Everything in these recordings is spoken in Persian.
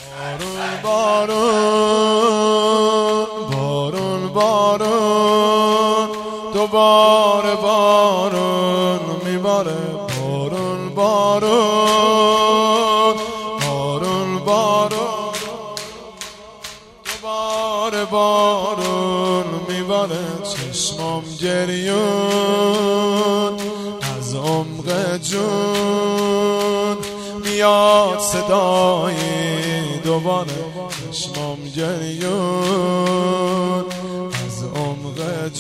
بارون بارون بارون دوباره بارون میباره. بارون بارون بارون بارون دوباره بارون میباره. چشمام گریون از عمق جون میاد صدای دوباره. چشمام گریون از عمق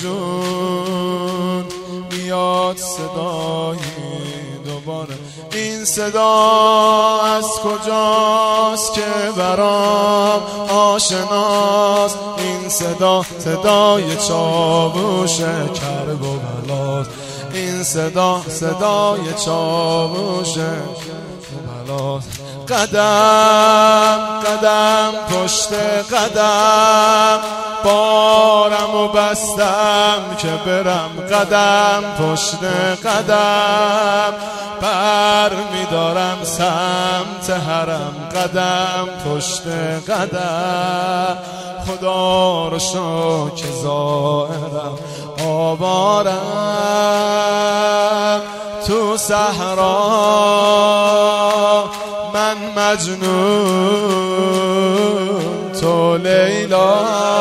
جون میاد صدای دوباره. این صدا از کجاست که برام آشناست؟ این صدا صدای چاووش کرب و بلاست. این صدا صدای چاووش بلاست. قدم قدم پشت قدم بارم و بستم که برم. قدم پشت قدم بر میدارم سمت حرم. قدم پشت قدم خدا رو شو که ظاهرم آوارم تو صحرا. من مجنون تو لیلا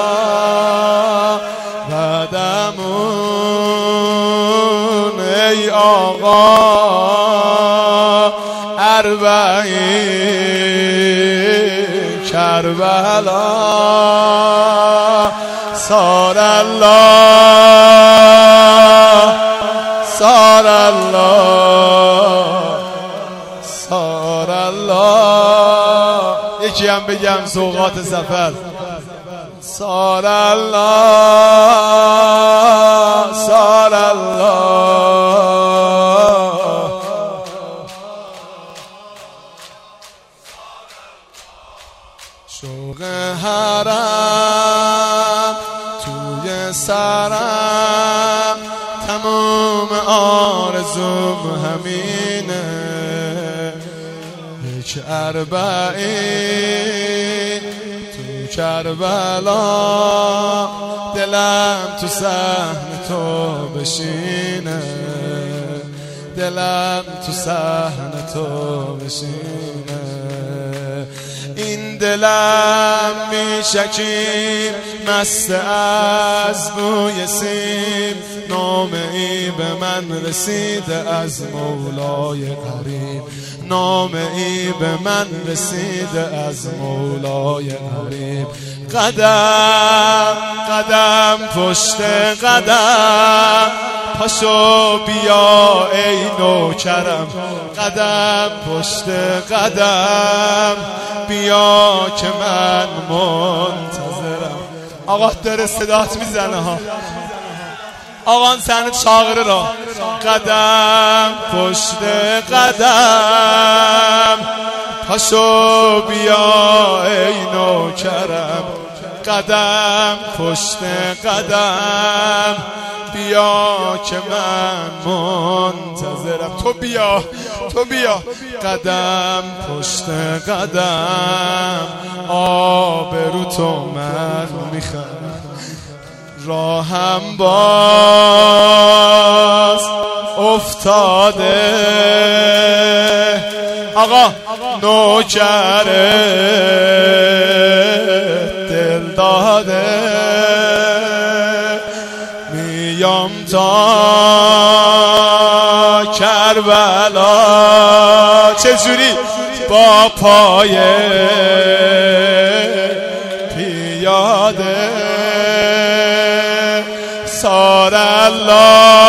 قدمون ای آقا اربعین کربلا. صار الله صار الله صار الله. یکی هم بگم سوغات سفر. صار الله صار الله. شوق حرم توی سرم تمام آرزوم همینه. یک اربعین تو کربلا دلم تو صحن تو بشینه. دلم تو صحن تو بشینه. این دلم میشکیم مست از بوی سیم. نامه ای به من رسیده از مولای قریب. نامه ای به من رسیده از مولای قریب. قدم قدم پشت قدم پاشو بیا ای نوکرم. قدم پشت قدم بیا که من منتظرم. آقا داره صدات میزنه ها. آقا سن چاغره را. قدم پشت قدم پاشو بیا ای نوکرم. قدم پشت قدم بیا که من منتظرم. تو بیا تو بیا. قدم پشت قدم آبرو تو من میخوام. راهم باز افتاده آقا نوکر دل داده. میام تا کربلا چجوری با پای پیاده. صار الله